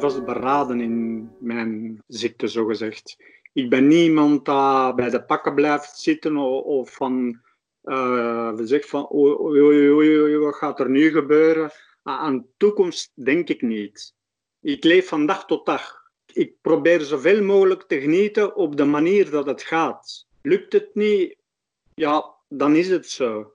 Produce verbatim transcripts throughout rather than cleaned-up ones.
vastberaden in mijn ziekte, zogezegd. Ik ben niet iemand dat bij de pakken blijft zitten of, of van, uh, zegt van oei, oei, oei, oei, wat gaat er nu gebeuren? Aan de toekomst denk ik niet. Ik leef van dag tot dag. Ik probeer zoveel mogelijk te genieten op de manier dat het gaat. Lukt het niet, ja, dan is het zo.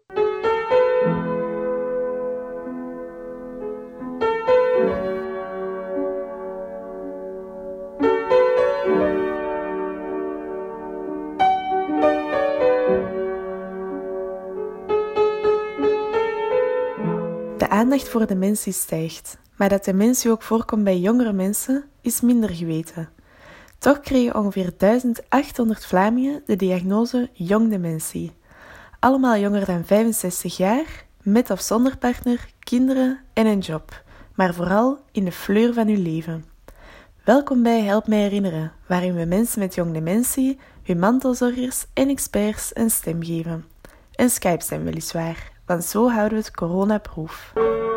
De aandacht voor dementie stijgt, maar dat dementie ook voorkomt bij jongere mensen is minder geweten. Toch kregen ongeveer duizend achthonderd Vlamingen de diagnose jong dementie. Allemaal jonger dan vijfenzestig jaar, met of zonder partner, kinderen en een job, maar vooral in de fleur van uw leven. Welkom bij Help mij herinneren, waarin we mensen met jong dementie, hun mantelzorgers en experts een stem geven. Een Skype-stem weliswaar, want zo houden we het coronaproof.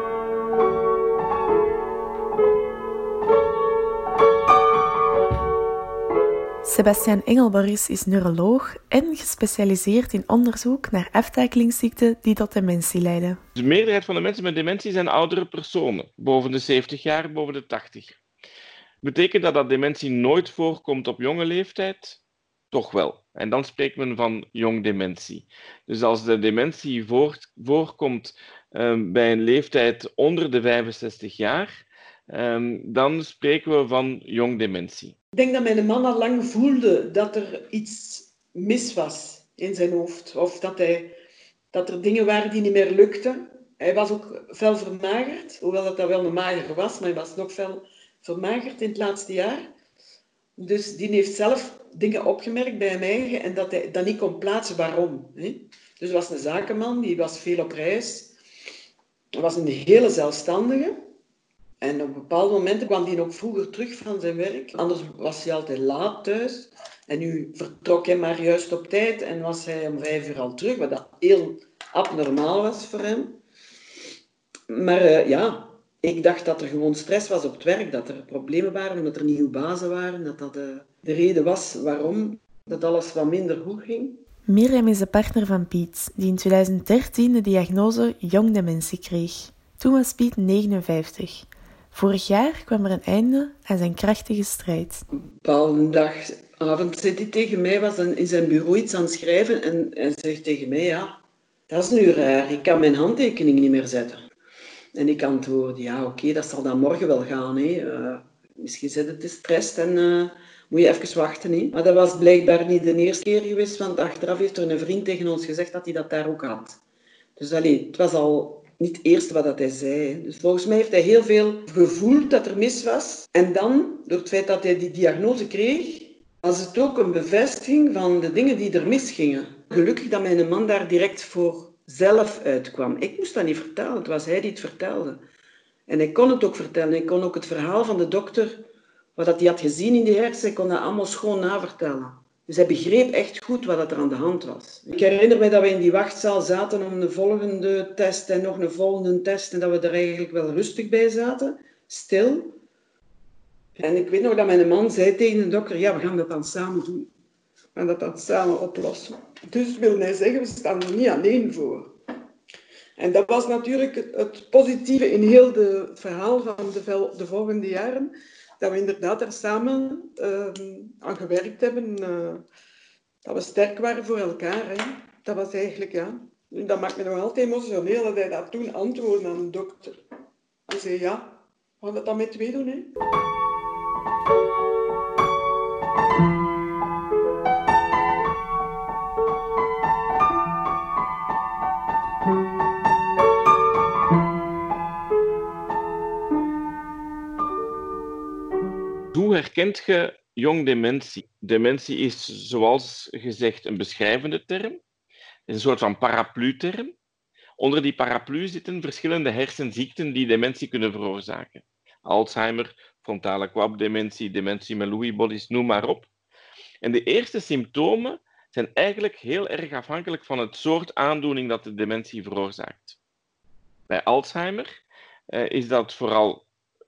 Sebastiaan Engelborgs is neuroloog en gespecialiseerd in onderzoek naar aftakelingsziekten die tot dementie leiden. De meerderheid van de mensen met dementie zijn oudere personen, boven de zeventig jaar, boven de tachtig. Betekent dat dat dementie nooit voorkomt op jonge leeftijd? Toch wel. En dan spreekt men van jong dementie. Dus als de dementie voort, voorkomt um, bij een leeftijd onder de vijfenzestig jaar, um, dan spreken we van jong dementie. Ik denk dat mijn man al lang voelde dat er iets mis was in zijn hoofd. Of dat, hij, dat er dingen waren die niet meer lukten. Hij was ook fel vermagerd, hoewel dat, dat wel een mager was, maar hij was nog fel vermagerd in het laatste jaar. Dus die heeft zelf dingen opgemerkt bij mij en dat hij dat niet kon plaatsen waarom. Hè? Dus hij was een zakenman, die was veel op reis. Hij was een hele zelfstandige. En op bepaalde momenten kwam hij ook vroeger terug van zijn werk. Anders was hij altijd laat thuis. En nu vertrok hij maar juist op tijd en was hij om vijf uur al terug, wat dat heel abnormaal was voor hem. Maar uh, ja... Ik dacht dat er gewoon stress was op het werk, dat er problemen waren, omdat er nieuwe bazen waren, dat dat de, de reden was waarom dat alles wat minder goed ging. Mirjam is de partner van Piet, die in twintig dertien de diagnose jong dementie kreeg. Toen was Piet negenenvijftig. Vorig jaar kwam er een einde aan zijn krachtige strijd. Een bepaalde dag, avond, zit hij tegen mij, was in zijn bureau iets aan het schrijven en hij zegt tegen mij, ja, dat is nu raar, ik kan mijn handtekening niet meer zetten. En ik antwoord, ja oké, okay, dat zal dan morgen wel gaan. Hè. Uh, misschien zit het gestrest en uh, moet je even wachten. Hè. Maar dat was blijkbaar niet de eerste keer geweest, want achteraf heeft er een vriend tegen ons gezegd dat hij dat daar ook had. Dus allee, het was al niet het eerste wat hij zei. Hè. Dus volgens mij heeft hij heel veel gevoeld dat er mis was. En dan, door het feit dat hij die diagnose kreeg, was het ook een bevestiging van de dingen die er misgingen. Gelukkig dat mijn man daar direct voor zelf uitkwam. Ik moest dat niet vertellen, het was hij die het vertelde. En hij kon het ook vertellen. Hij kon ook het verhaal van de dokter, wat hij had gezien in die hersen, hij kon dat allemaal schoon navertellen. Dus hij begreep echt goed wat er aan de hand was. Ik herinner me dat we in die wachtzaal zaten om een volgende test en nog een volgende test en dat we er eigenlijk wel rustig bij zaten, stil. En ik weet nog dat mijn man zei tegen de dokter, ja, we gaan dat dan samen doen. We gaan dat dan samen oplossen. Dus wil hij zeggen, we staan er niet alleen voor. En dat was natuurlijk het, het positieve in heel de, het verhaal van de, de volgende jaren. Dat we inderdaad er samen uh, aan gewerkt hebben. Uh, dat we sterk waren voor elkaar. Hè. Dat was eigenlijk, ja. Dat maakt me nog altijd emotioneel dat hij dat toen antwoordde aan de dokter. Hij zei, ja, we gaan dat dan met twee doen, hè. Hoe herkent je jong dementie? Dementie is, zoals gezegd, een beschrijvende term. Het is een soort van paraplu-term. Onder die paraplu zitten verschillende hersenziekten die dementie kunnen veroorzaken. Alzheimer, frontale kwabdementie, dementie met Lewy bodies, noem maar op. En de eerste symptomen zijn eigenlijk heel erg afhankelijk van het soort aandoening dat de dementie veroorzaakt. Bij Alzheimer uh, is dat vooral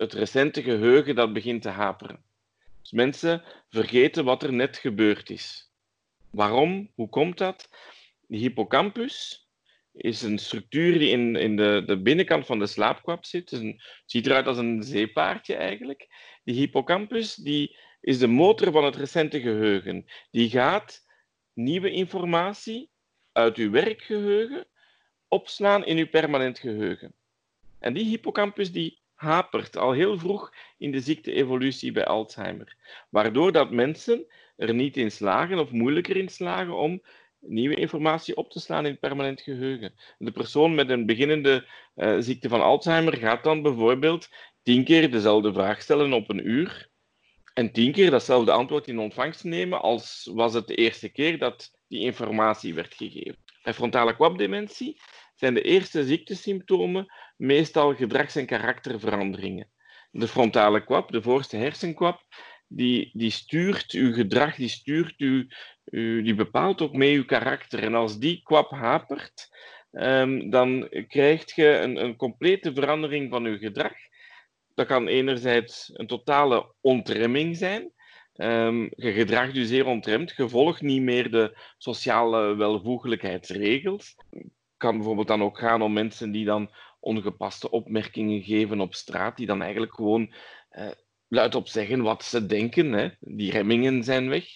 het recente geheugen dat begint te haperen. Dus mensen vergeten wat er net gebeurd is. Waarom? Hoe komt dat? De hippocampus is een structuur die in, in de, de binnenkant van de slaapkwap zit. Dus een, ziet eruit als een zeepaardje eigenlijk. Die hippocampus die is de motor van het recente geheugen. Die gaat nieuwe informatie uit uw werkgeheugen opslaan in uw permanent geheugen. En die hippocampus die hapert al heel vroeg in de ziekte-evolutie bij Alzheimer. Waardoor dat mensen er niet in slagen of moeilijker in slagen om nieuwe informatie op te slaan in het permanent geheugen. De persoon met een beginnende uh, ziekte van Alzheimer gaat dan bijvoorbeeld tien keer dezelfde vraag stellen op een uur en tien keer datzelfde antwoord in ontvangst nemen als was het de eerste keer dat die informatie werd gegeven. Bij frontale kwapdementie zijn de eerste ziektesymptomen meestal gedrags- en karakterveranderingen. De frontale kwap, de voorste hersenkwap, die, die stuurt uw gedrag, die, stuurt uw, uw, die bepaalt ook mee uw karakter. En als die kwap hapert, um, dan krijg je een, een complete verandering van uw gedrag. Dat kan enerzijds een totale ontremming zijn. Um, je gedraagt je zeer ontremd, je volgt niet meer de sociale welvoegelijkheidsregels. Het kan bijvoorbeeld dan ook gaan om mensen die dan ongepaste opmerkingen geven op straat, die dan eigenlijk gewoon uh, luidop zeggen wat ze denken. Hè. Die remmingen zijn weg.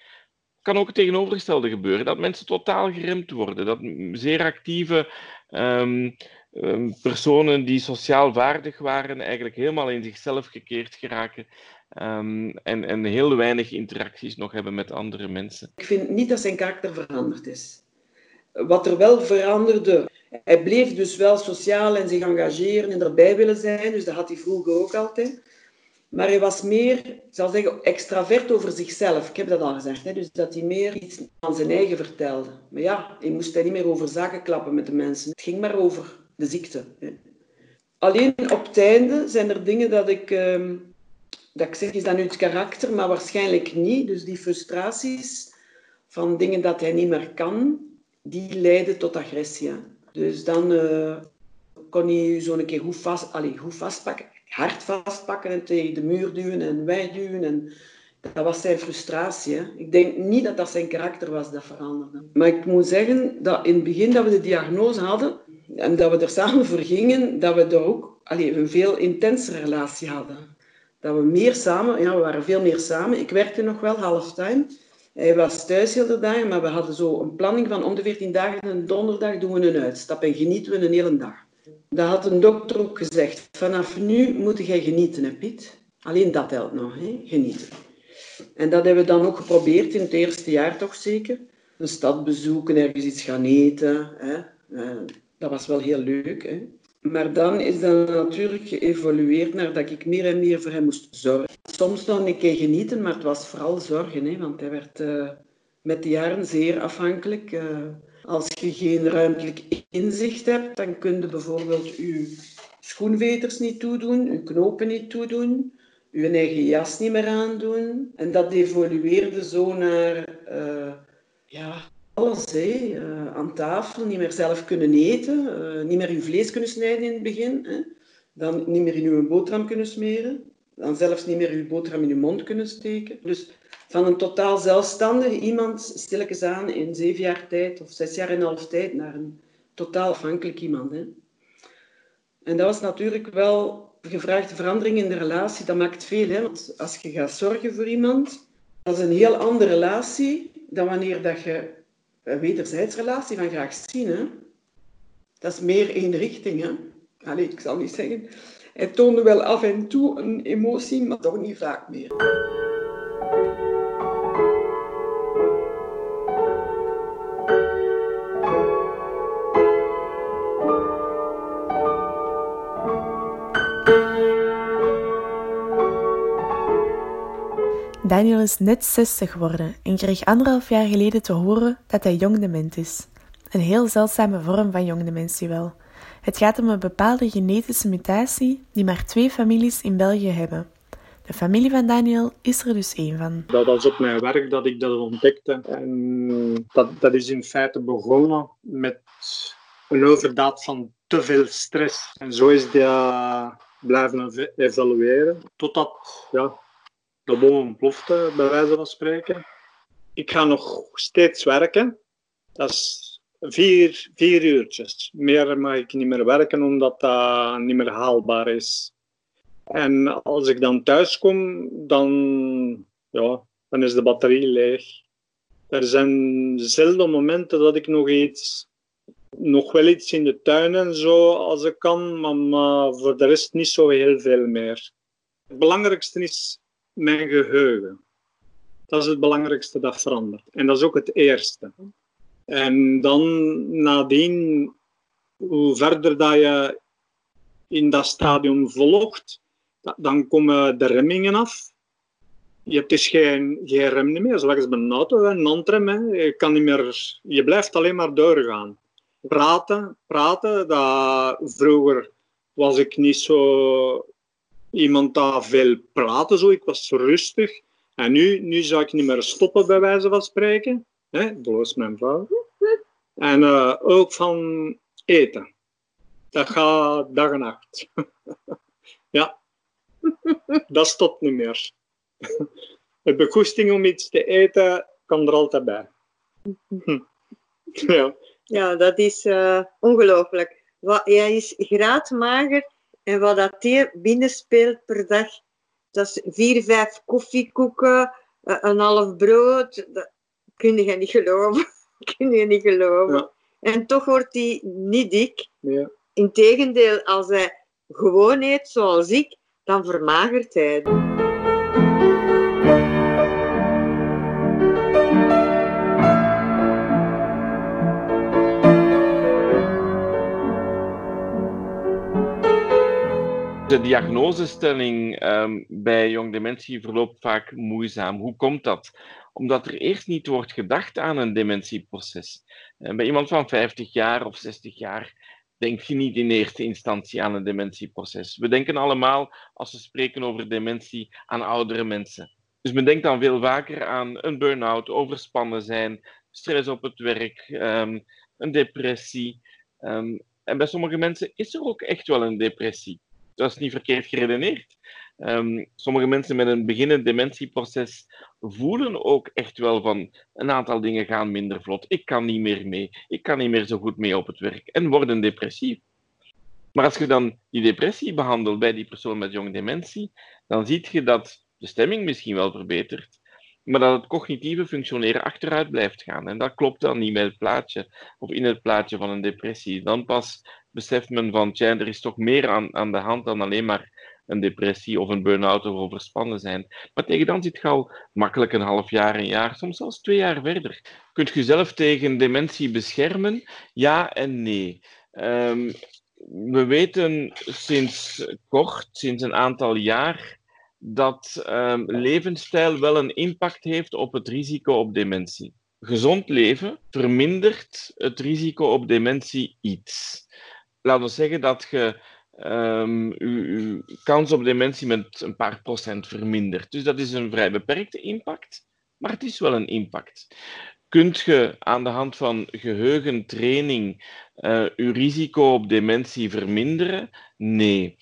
Het kan ook het tegenovergestelde gebeuren, dat mensen totaal geremd worden, dat zeer actieve um, um, personen die sociaal vaardig waren eigenlijk helemaal in zichzelf gekeerd geraken um, en, en heel weinig interacties nog hebben met andere mensen. Ik vind niet dat zijn karakter veranderd is. Wat er wel veranderde, hij bleef dus wel sociaal en zich engageren en erbij willen zijn, dus dat had hij vroeger ook altijd. Maar hij was meer, ik zal zeggen, extravert over zichzelf. Ik heb dat al gezegd, hè? Dus dat hij meer iets aan zijn eigen vertelde. Maar ja, hij moest hij niet meer over zaken klappen met de mensen. Het ging maar over de ziekte. Hè? Alleen op het einde zijn er dingen dat ik, uh, dat ik zeg, is dat nu het karakter, maar waarschijnlijk niet. Dus die frustraties van dingen dat hij niet meer kan, die leiden tot agressie. Hè? Dus dan uh, kon hij je zo een keer goed, vast, allez, goed vastpakken. Hard vastpakken en tegen de muur duwen en wegduwen. En dat was zijn frustratie. Hè. Ik denk niet dat dat zijn karakter was dat veranderde. Maar ik moet zeggen dat in het begin dat we de diagnose hadden en dat we er samen voor gingen, dat we er ook allee, een veel intensere relatie hadden. Dat we meer samen, ja, we waren veel meer samen. Ik werkte nog wel halftime. Hij was thuis heel de dagen, maar we hadden zo een planning van om de veertien dagen en donderdag doen we een uitstap en genieten we een hele dag. Dat had een dokter ook gezegd. Vanaf nu moet jij genieten, hè, Piet. Alleen dat helpt nog, hè? Genieten. En dat hebben we dan ook geprobeerd in het eerste jaar toch zeker. Een stad bezoeken, ergens iets gaan eten. Hè? Dat was wel heel leuk. Hè? Maar dan is dat natuurlijk geëvolueerd naar dat ik meer en meer voor hem moest zorgen. Soms nog een keer genieten, maar het was vooral zorgen. Hè? Want hij werd uh, met de jaren zeer afhankelijk. Uh, Als je geen ruimtelijk inzicht hebt, dan kun je bijvoorbeeld je schoenveters niet toedoen, je knopen niet toedoen, je eigen jas niet meer aandoen. En dat evolueerde zo naar uh, ja, alles. Hè. Uh, aan tafel, niet meer zelf kunnen eten, uh, niet meer je vlees kunnen snijden in het begin, hè. Dan niet meer in je boterham kunnen smeren, dan zelfs niet meer je boterham in je mond kunnen steken. Dus van een totaal zelfstandig iemand stilletjes aan in zeven jaar tijd of zes jaar en een half tijd naar een totaal afhankelijk iemand. Hè. En dat was natuurlijk wel gevraagde verandering in de relatie. Dat maakt veel. Hè. Want als je gaat zorgen voor iemand, dat is een heel andere relatie dan wanneer dat je een wederzijds relatie van graag zien. Hè. Dat is meer één richting. Hè. Allee, ik zal niet zeggen. Hij toonde wel af en toe een emotie, maar toch niet vaak meer. Daniel is net zestig geworden en kreeg anderhalf jaar geleden te horen dat hij jong dement is. Een heel zeldzame vorm van jong dementie wel. Het gaat om een bepaalde genetische mutatie die maar twee families in België hebben. De familie van Daniel is er dus één van. Dat was op mijn werk dat ik dat ontdekte. En dat, dat is in feite begonnen met een overdaad van te veel stress. En zo is de, blijven ev- evalueren. Totdat ja, de bom ontploft, bij wijze van spreken. Ik ga nog steeds werken. Dat is vier, vier uurtjes. Meer mag ik niet meer werken, omdat dat niet meer haalbaar is. En als ik dan thuis kom, dan, ja, dan is de batterie leeg. Er zijn zelden momenten dat ik nog iets, nog wel iets in de tuin en zo, als ik kan, maar, maar voor de rest niet zo heel veel meer. Het belangrijkste is mijn geheugen. Dat is het belangrijkste dat verandert. En dat is ook het eerste. En dan nadien, hoe verder dat je in dat stadium volgt, dan komen de remmingen af. Je hebt dus geen, geen rem meer, zoals bij een auto, een handrem. Hè. Je, kan niet meer, je blijft alleen maar doorgaan. Praten, praten. Dat, vroeger was ik niet zo iemand dat veel praatte, zo. Ik was rustig. En nu, nu zou ik niet meer stoppen, bij wijze van spreken. Hè, bloos mijn vrouw. En uh, ook van eten. Dat gaat dag en nacht. Ja, dat stopt niet meer. De bekoesting om iets te eten kan er altijd bij. Ja, Ja, dat is uh, ongelooflijk. Wat, hij is graadmager en wat dat hij binnenspeelt per dag, dat is vier, vijf koffiekoeken, uh, een half brood. Dat kun je niet geloven. kun je niet geloven. Ja. En toch wordt hij niet dik. ja. Integendeel, als hij gewoon eet zoals ik, dan vermagert hij. De diagnosestelling um, bij jong dementie verloopt vaak moeizaam. Hoe komt dat? Omdat er eerst niet wordt gedacht aan een dementieproces. Uh, bij iemand van vijftig jaar of zestig jaar denk je niet in eerste instantie aan een dementieproces. We denken allemaal, als we spreken over dementie, aan oudere mensen. Dus men denkt dan veel vaker aan een burn-out, overspannen zijn, stress op het werk, um, een depressie. Um, en bij sommige mensen is er ook echt wel een depressie. Dat is niet verkeerd geredeneerd. Um, sommige mensen met een beginnend dementieproces voelen ook echt wel van een aantal dingen gaan minder vlot. Ik kan niet meer mee. Ik kan niet meer zo goed mee op het werk. En worden depressief. Maar als je dan die depressie behandelt bij die persoon met jong dementie, dan zie je dat de stemming misschien wel verbetert, maar dat het cognitieve functioneren achteruit blijft gaan. En dat klopt dan niet met het plaatje, of in het plaatje van een depressie. Dan pas beseft men van, tja, er is toch meer aan, aan de hand dan alleen maar een depressie of een burn-out of overspannen zijn. Maar tegen dan zit je al makkelijk een half jaar, een jaar, soms zelfs twee jaar verder. Kunt je jezelf tegen dementie beschermen? Ja en nee. Um, we weten sinds kort, sinds een aantal jaar, dat um, levensstijl wel een impact heeft op het risico op dementie. Gezond leven vermindert het risico op dementie iets. Laten we zeggen dat je um, je kans op dementie met een paar procent vermindert. Dus dat is een vrij beperkte impact, maar het is wel een impact. Kunt je aan de hand van geheugentraining uh, je risico op dementie verminderen? Nee.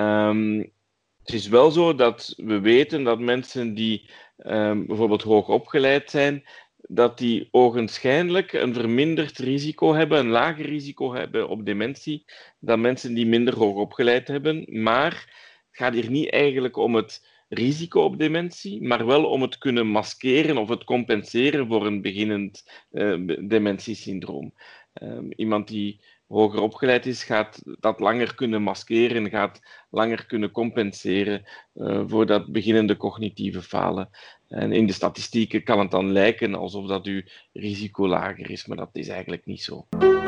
Um, Het is wel zo dat we weten dat mensen die um, bijvoorbeeld hoog opgeleid zijn, dat die ogenschijnlijk een verminderd risico hebben, een lager risico hebben op dementie, dan mensen die minder hoog opgeleid hebben. Maar het gaat hier niet eigenlijk om het risico op dementie, maar wel om het kunnen maskeren of het compenseren voor een beginnend uh, dementiesyndroom. Um, iemand die hoger opgeleid is, gaat dat langer kunnen maskeren, gaat langer kunnen compenseren uh, voor dat beginnende cognitieve falen. En in de statistieken kan het dan lijken alsof dat uw risico lager is, maar dat is eigenlijk niet zo.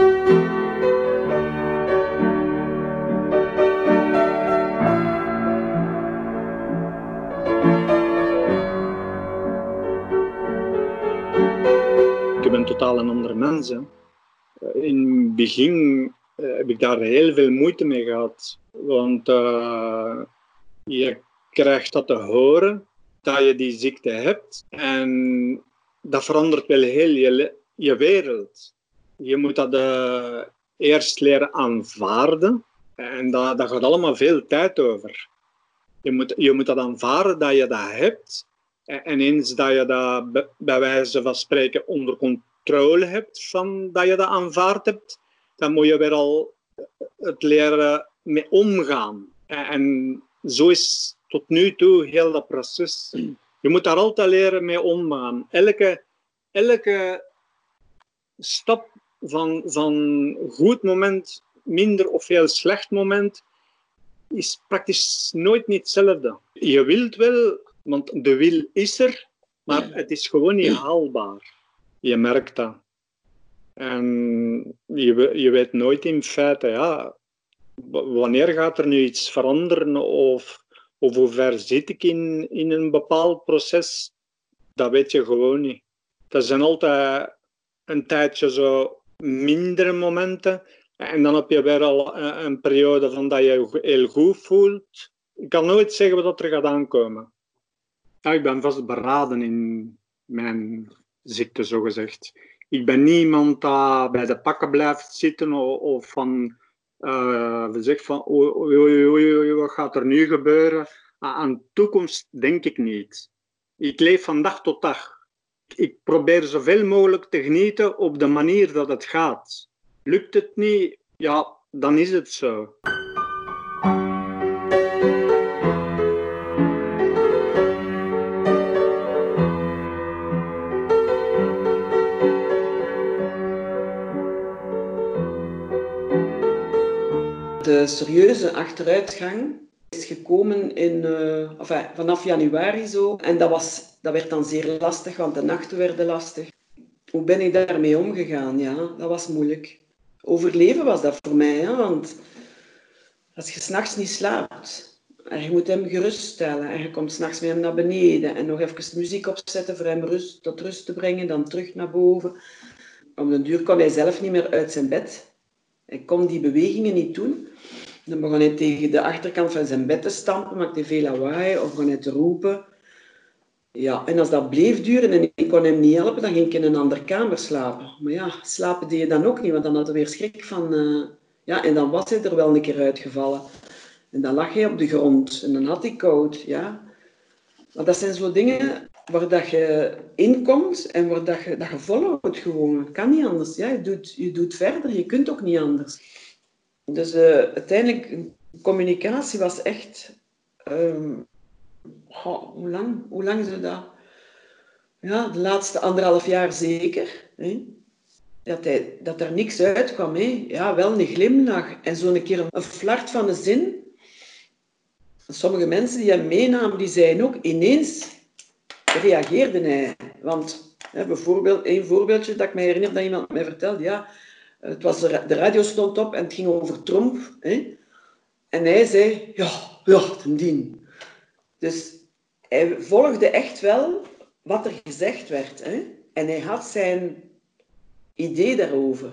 Ik ben totaal een ander mens. Hè. In het begin uh, heb ik daar heel veel moeite mee gehad. Want uh, je krijgt dat te horen, dat je die ziekte hebt. En dat verandert wel heel je, je wereld. Je moet dat uh, eerst leren aanvaarden. En dat, dat gaat allemaal veel tijd over. Je moet, je moet dat aanvaarden dat je dat hebt. En eens dat je dat bij, bij wijze van spreken onder controle hebt, van dat je dat aanvaard hebt, dan moet je weer al het leren mee omgaan. En zo is tot nu toe heel dat proces. Je moet daar altijd leren mee omgaan. Elke, elke stap van, van goed moment, minder of heel slecht moment, is praktisch nooit niet hetzelfde. Je wilt wel, want de wil is er, maar het is gewoon niet haalbaar. Je merkt dat. En je, je weet nooit in feite, ja, wanneer gaat er nu iets veranderen of, of hoe ver zit ik in, in een bepaald proces, dat weet je gewoon niet. Er zijn altijd een tijdje zo mindere momenten en dan heb je weer al een, een periode van dat je heel goed voelt. Ik kan nooit zeggen wat er gaat aankomen. Ja, ik ben vastberaden in mijn ziekte, zogezegd. Ik ben niemand dat bij de pakken blijft zitten of, of van, uh, zegt van oei, oei, oei, oei, wat gaat er nu gebeuren? Aan de toekomst denk ik niet. Ik leef van dag tot dag. Ik probeer zoveel mogelijk te genieten op de manier dat het gaat. Lukt het niet, ja, dan is het zo. De serieuze achteruitgang is gekomen in, uh, enfin, vanaf januari zo. En dat, was, dat werd dan zeer lastig, want de nachten werden lastig. Hoe ben ik daarmee omgegaan? Ja, dat was moeilijk. Overleven was dat voor mij, hè? Want als je 's nachts niet slaapt en je moet hem geruststellen en je komt 's nachts met hem naar beneden en nog even de muziek opzetten voor hem rust, tot rust te brengen, dan terug naar boven. Op den duur kon hij zelf niet meer uit zijn bed. Hij kon die bewegingen niet doen. Dan begon hij tegen de achterkant van zijn bed te stampen, maakte veel lawaai of begon hij te roepen. Ja, en als dat bleef duren en ik kon hem niet helpen, dan ging ik in een andere kamer slapen. Maar ja, slapen deed je dan ook niet, want dan had hij weer schrik van... Uh... Ja, en dan was hij er wel een keer uitgevallen. En dan lag hij op de grond en dan had hij koud, ja. Maar dat zijn zo dingen waar dat je inkomt en waar dat je, dat je volhoudt gewoon. Het kan niet anders. Ja, je, doet, je doet verder, je kunt ook niet anders. Dus uh, uiteindelijk, communicatie was echt... Um, oh, hoe lang? Hoe lang is dat? Ja, de laatste anderhalf jaar zeker. Hè? Dat, hij, dat er niks uitkwam. Hè? Ja, wel een glimlach en zo'n keer een flart van een zin. Sommige mensen die hem meenamen, die zeiden ook ineens... reageerde hij. Want hè, bijvoorbeeld, een voorbeeldje dat ik me herinner dat iemand mij vertelde. Ja, het was de, de radio stond op en het ging over Trump. Hè? En hij zei, ja, ja, ten dien. Dus hij volgde echt wel wat er gezegd werd. Hè? En hij had zijn idee daarover.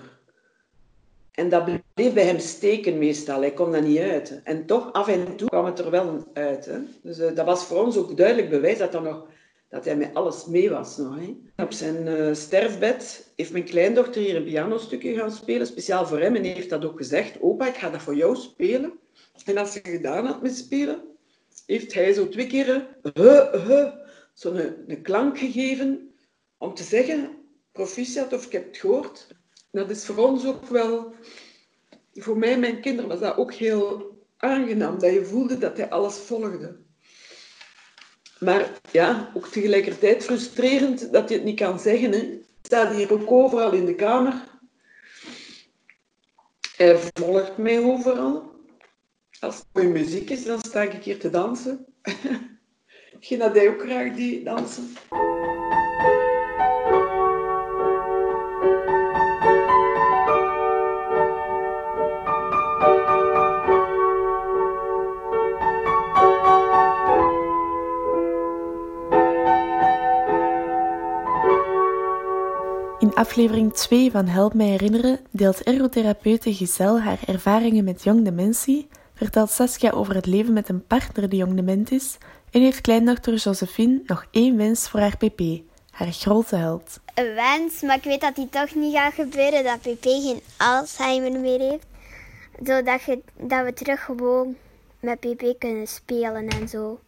En dat bleef bij hem steken meestal. Hij kon dat niet uit. En toch, af en toe kwam het er wel uit. Hè? Dus uh, dat was voor ons ook duidelijk bewijs dat, er nog, dat hij met alles mee was. Nog, hè? Op zijn uh, sterfbed heeft mijn kleindochter hier een pianostukje gaan spelen, speciaal voor hem. En hij heeft dat ook gezegd. Opa, ik ga dat voor jou spelen. En als ze gedaan had met spelen, heeft hij zo twee keer uh, uh, zo'n een, een klank gegeven om te zeggen, proficiat of ik heb het gehoord. Dat is voor ons ook wel, voor mij en mijn kinderen was dat ook heel aangenaam, dat je voelde dat hij alles volgde. Maar ja, ook tegelijkertijd frustrerend dat je het niet kan zeggen. Hè. Het staat hier ook overal in de kamer. Hij volgt mij overal. Als het mooie muziek is, dan sta ik hier te dansen. Misschien had hij ook graag die dansen. In aflevering twee van Help mij herinneren deelt ergotherapeute Giselle haar ervaringen met jong dementie, vertelt Saskia over het leven met een partner die jong dement is en heeft kleindochter Josephine nog één wens voor haar P P, haar grote held. Een wens, maar ik weet dat die toch niet gaat gebeuren, dat P P geen Alzheimer meer heeft. Zodat je, dat we terug gewoon met pp kunnen spelen en zo.